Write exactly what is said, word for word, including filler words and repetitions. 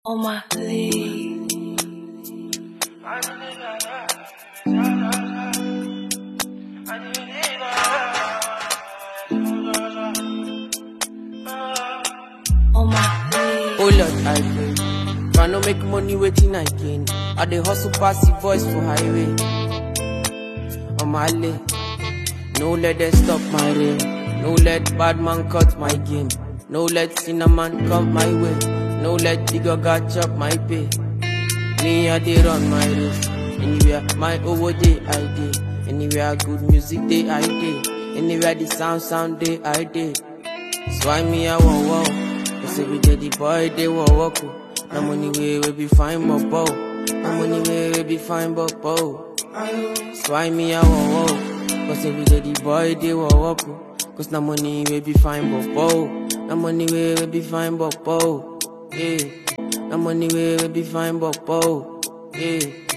on my league. On my league. Oh Lord, I pray. Try no make money waiting I gain. I dey hustle pass the voice for highway. On my lane. No let them stop my rain. No let bad man cut my game. No let cinnamon come my way. No let digger chop my pay. Me I dey run my race. Anywhere my over day I dey. Anywhere good music day I dey. Anywhere the sound sound day I dey. So I me I want wow. Cause every day the boy they want walk. No money way we be fine but bow. No money way we be fine but bow. So I me I want wow. Cause every day the boy they want walk. Cause no money we be fine but bow. No money way we be fine but bow. Yeah. No money way we be fine but bow. Yeah.